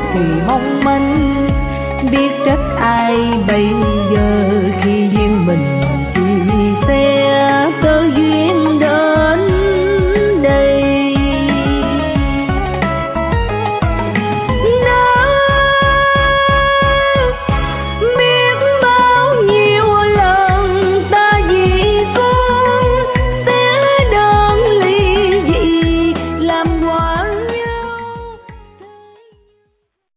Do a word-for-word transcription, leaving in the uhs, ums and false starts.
thì mong manh, biết trách ai bây giờ.